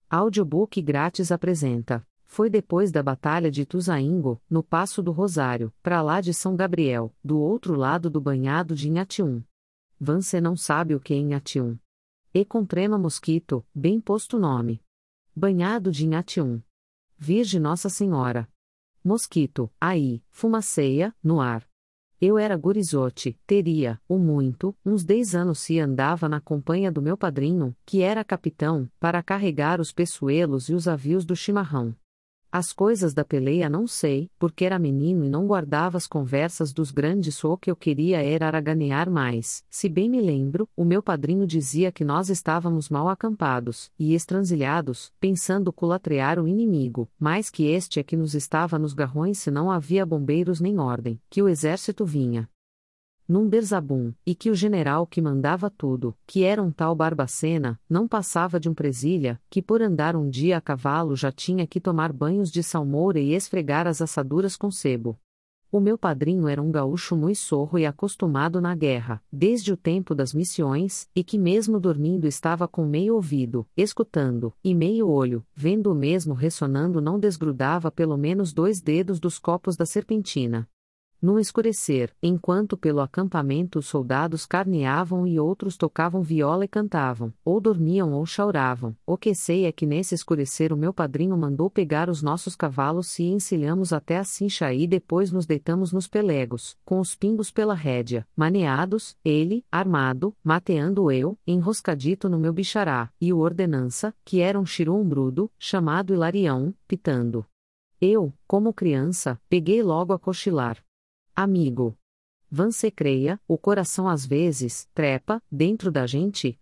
Audiobook grátis apresenta. Foi depois da Batalha de Ituzaingó, no Paço do Rosário, pra lá de São Gabriel, do outro lado do banhado de Inhatium. Você não sabe o que é Inhatium. E com trema mosquito, bem posto nome. Banhado de Inhatium. Virgem Nossa Senhora. Mosquito, aí, fumaceia, no ar. Eu era gurizote, teria, muito, uns 10 anos se andava na companhia do meu padrinho, que era capitão, para carregar os peçoelos e os avios do chimarrão. As coisas da peleia não sei, porque era menino e não guardava as conversas dos grandes, o que eu queria era araganear mais. Se bem me lembro, o meu padrinho dizia que nós estávamos mal acampados, e estranzilhados, pensando culatrear o inimigo, mas que este é que nos estava nos garrões se não havia bombeiros nem ordem, que o exército vinha num berzabum, e que o general que mandava tudo, que era um tal Barbacena, não passava de um presilha, que por andar um dia a cavalo já tinha que tomar banhos de salmoura e esfregar as assaduras com sebo. O meu padrinho era um gaúcho muito sorro e acostumado na guerra, desde o tempo das missões, e que mesmo dormindo estava com meio ouvido, escutando, e meio olho, vendo o mesmo ressonando não desgrudava pelo menos 2 dedos dos copos da serpentina. No escurecer, enquanto pelo acampamento os soldados carneavam e outros tocavam viola e cantavam, ou dormiam ou chauravam, o que sei é que nesse escurecer o meu padrinho mandou pegar os nossos cavalos e encilhamos até a cincha e depois nos deitamos nos pelegos, com os pingos pela rédea, maneados, ele, armado, mateando eu, enroscadito no meu bichará, e o ordenança, que era um chirumbrudo, chamado Hilarião, pitando. Eu, como criança, peguei logo a cochilar. Amigo. Você creia, o coração às vezes, trepa, dentro da gente,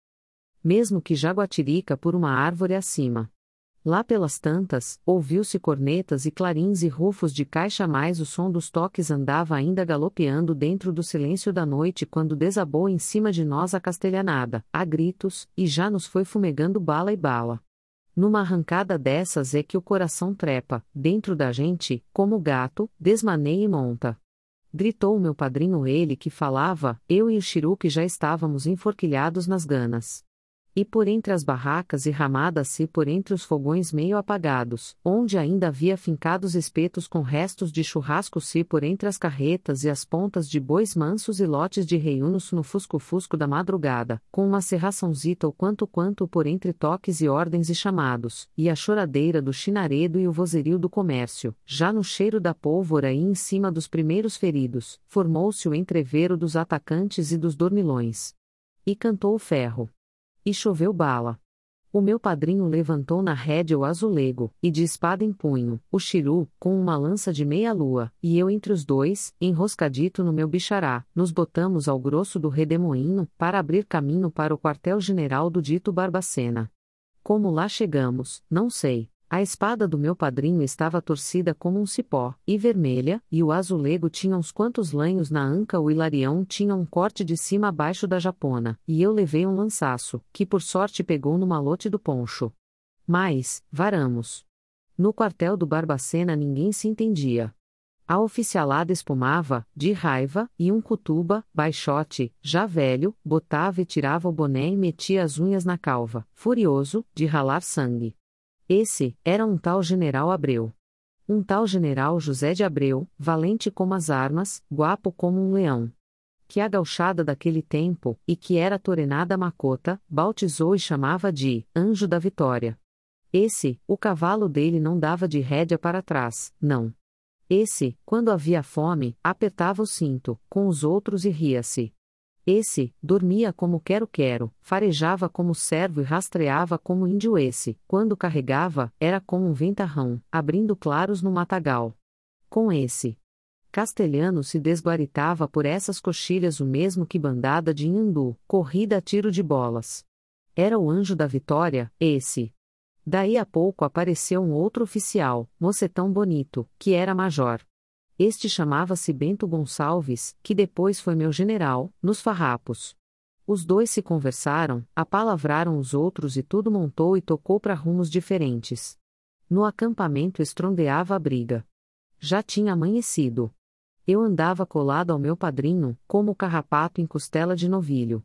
mesmo que jaguatirica por uma árvore acima. Lá pelas tantas, ouviu-se cornetas e clarins e rufos de caixa, mais o som dos toques andava ainda galopeando dentro do silêncio da noite quando desabou em cima de nós a castelhanada, a gritos, e já nos foi fumegando bala e bala. Numa arrancada dessas é que o coração trepa, dentro da gente, como gato, desmaneia e monta. Gritou o meu padrinho, ele que falava, eu e o Chiru que já estávamos enforquilhados nas ganas. E por entre as barracas e ramadas e por entre os fogões meio apagados, onde ainda havia fincados espetos com restos de churrasco e por entre as carretas e as pontas de bois mansos e lotes de reiunos no fusco-fusco da madrugada, com uma serraçãozita ou quanto por entre toques e ordens e chamados, e a choradeira do chinaredo e o vozerio do comércio, já no cheiro da pólvora e em cima dos primeiros feridos, formou-se o entrevero dos atacantes e dos dormilões. E cantou o ferro. E choveu bala. O meu padrinho levantou na rédea o azulego, e de espada em punho, o Chiru, com uma lança de meia-lua, e eu entre os dois, enroscadito no meu bichará, nos botamos ao grosso do redemoinho, para abrir caminho para o quartel-general do dito Barbacena. Como lá chegamos, não sei. A espada do meu padrinho estava torcida como um cipó, e vermelha, e o azulego tinha uns quantos lanhos na anca, o Hilarião tinha um corte de cima a baixo da japona, e eu levei um lançaço, que por sorte pegou no malote do poncho. Mas, varamos. No quartel do Barbacena ninguém se entendia. A oficialada espumava, de raiva, e um cutuba, baixote, já velho, botava e tirava o boné e metia as unhas na calva, furioso, de ralar sangue. Esse, era um tal general Abreu. Um tal general José de Abreu, valente como as armas, guapo como um leão. Que a gauchada daquele tempo, e que era torenada macota, bautizou e chamava de Anjo da Vitória. Esse, o cavalo dele não dava de rédea para trás, não. Esse, quando havia fome, apertava o cinto, com os outros e ria-se. Esse, dormia como quero-quero, farejava como cervo e rastreava como índio. Esse, quando carregava, era como um ventarrão, abrindo claros no matagal. Com esse castelhano se desguaritava por essas coxilhas o mesmo que bandada de Inhandu, corrida a tiro de bolas. Era o Anjo da Vitória, esse. Daí a pouco apareceu um outro oficial, mocetão bonito, que era major. Este chamava-se Bento Gonçalves, que depois foi meu general, nos farrapos. Os dois se conversaram, apalavraram os outros e tudo montou e tocou para rumos diferentes. No acampamento estrondeava a briga. Já tinha amanhecido. Eu andava colado ao meu padrinho, como o carrapato em costela de novilho.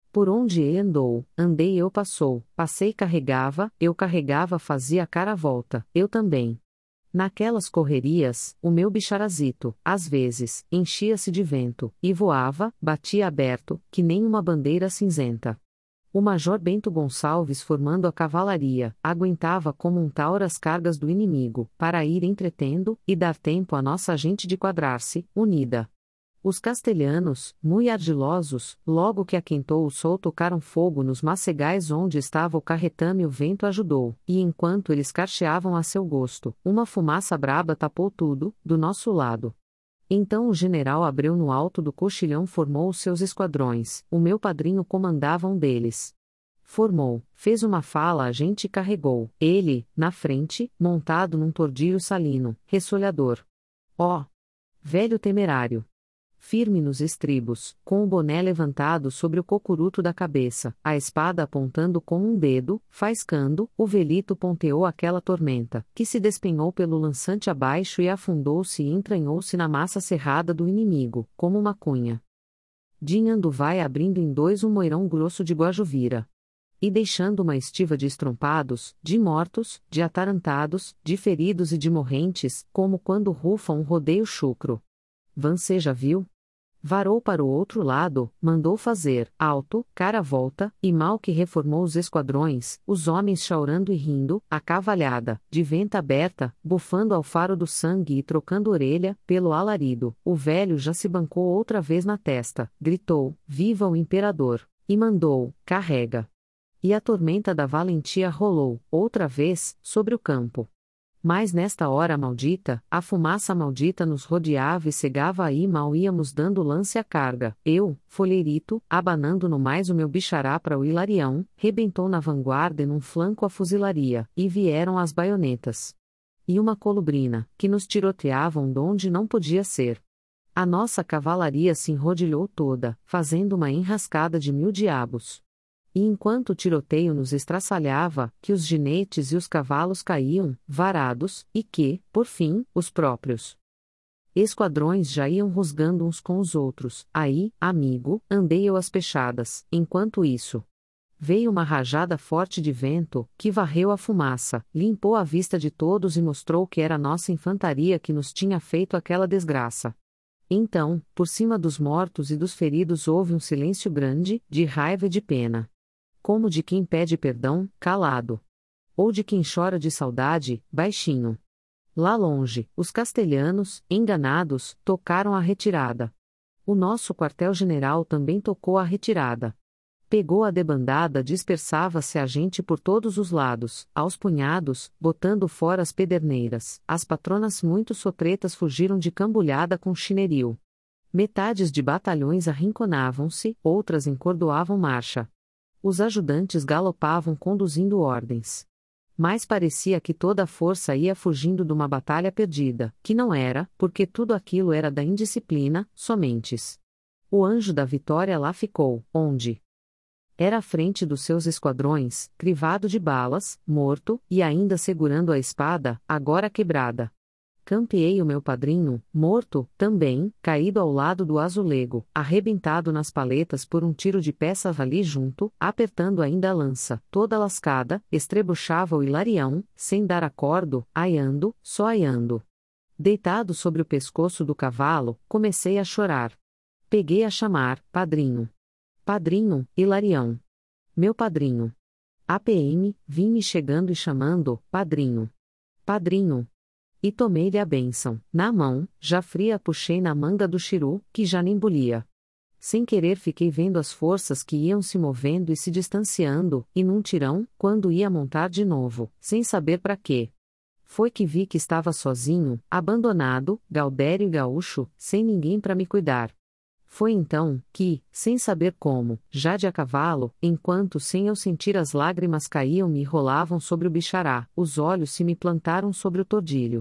Por onde ele andou, andei eu passou, passei carregava, eu carregava fazia a cara volta, eu também. Naquelas correrias, o meu bicharazito, às vezes, enchia-se de vento, e voava, batia aberto, que nem uma bandeira cinzenta. O major Bento Gonçalves formando a cavalaria, aguentava como um tauro as cargas do inimigo, para ir entretendo, e dar tempo à nossa gente de quadrar-se, unida. Os castelhanos, mui ardilosos, logo que aquentou o sol tocaram fogo nos macegais onde estava o carretame o vento ajudou, e enquanto eles carcheavam a seu gosto, uma fumaça braba tapou tudo, do nosso lado. Então o general Abreu no alto do coxilhão formou os seus esquadrões, o meu padrinho comandava um deles. Formou, fez uma fala a gente carregou, ele, na frente, montado num tordilho salino, ressolhador. Ó! Velho temerário! Firme nos estribos, com o boné levantado sobre o cocuruto da cabeça, a espada apontando com um dedo, faiscando, o velito ponteou aquela tormenta, que se despenhou pelo lançante abaixo e afundou-se e entranhou-se na massa cerrada do inimigo, como uma cunha. Dinhando vai abrindo em dois um moirão grosso de Guajuvira. E deixando uma estiva de estrompados, de mortos, de atarantados, de feridos e de morrentes, como quando rufa um rodeio chucro. Você já viu? Varou para o outro lado, mandou fazer, alto, cara volta, e mal que reformou os esquadrões, os homens chaurando e rindo, a cavalhada, de venta aberta, bufando ao faro do sangue e trocando orelha, pelo alarido, o velho já se bancou outra vez na testa, gritou, viva o imperador, e mandou, carrega. E a tormenta da valentia rolou, outra vez, sobre o campo. Mas nesta hora maldita, a fumaça maldita nos rodeava e cegava aí mal íamos dando lance à carga, eu, folheirito, abanando no mais o meu bichará para o hilarião, rebentou na vanguarda e num flanco a fuzilaria, e vieram as baionetas. E uma colubrina, que nos tiroteavam donde não podia ser. A nossa cavalaria se enrodilhou toda, fazendo uma enrascada de 1000 diabos. E enquanto o tiroteio nos estraçalhava, que os ginetes e os cavalos caíam, varados, e que, por fim, os próprios esquadrões já iam rusgando uns com os outros. Aí, amigo, andei eu às pechadas, enquanto isso. Veio uma rajada forte de vento, que varreu a fumaça, limpou a vista de todos e mostrou que era nossa infantaria que nos tinha feito aquela desgraça. Então, por cima dos mortos e dos feridos houve um silêncio grande, de raiva e de pena. Como de quem pede perdão, calado. Ou de quem chora de saudade, baixinho. Lá longe, os castelhanos, enganados, tocaram a retirada. O nosso quartel-general também tocou a retirada. Pegou a debandada, dispersava-se a gente por todos os lados, aos punhados, botando fora as pederneiras. As patronas muito sotretas fugiram de cambulhada com chinelil. Metades de batalhões arrinconavam-se, outras encordoavam marcha. Os ajudantes galopavam conduzindo ordens. Mas parecia que toda a força ia fugindo de uma batalha perdida, que não era, porque tudo aquilo era da indisciplina, somentes. O anjo da vitória lá ficou, onde era à frente dos seus esquadrões, crivado de balas, morto, e ainda segurando a espada, agora quebrada. Campeei o meu padrinho, morto, também, caído ao lado do azulego, arrebentado nas paletas por um tiro de peça ali junto, apertando ainda a lança, toda lascada, estrebuchava o hilarião, sem dar acordo, aiando, só aiando. Deitado sobre o pescoço do cavalo, comecei a chorar. Peguei a chamar, padrinho. Padrinho, hilarião. Meu padrinho. APM, vim-me chegando e chamando, padrinho. Padrinho. E tomei-lhe a bênção, na mão, já fria a puxei na manga do chiru, que já nem bulia. Sem querer fiquei vendo as forças que iam se movendo e se distanciando, e num tirão, quando ia montar de novo, sem saber para quê. Foi que vi que estava sozinho, abandonado, Gaudério e gaúcho, sem ninguém para me cuidar. Foi então, que, sem saber como, já de a cavalo, enquanto sem eu sentir as lágrimas caíam-me e rolavam sobre o bichará, os olhos se me plantaram sobre o tordilho.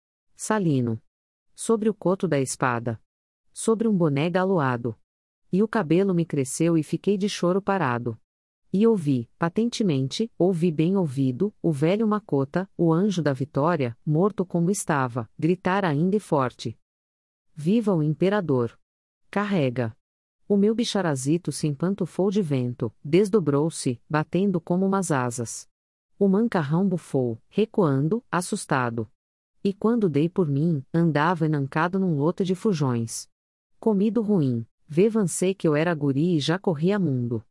Salino. Sobre o coto da espada. Sobre um boné galoado. E o cabelo me cresceu e fiquei de choro parado. E ouvi, patentemente, ouvi bem ouvido, o velho Macota, o anjo da vitória, morto como estava, gritar ainda e forte. Viva o imperador! Carrega. O meu bicharazito se empantufou de vento, desdobrou-se, batendo como umas asas. O mancarrão bufou, recuando, assustado. E quando dei por mim, andava enancado num lote de fujões. Comido ruim, vevancei que eu era guri e já corria mundo.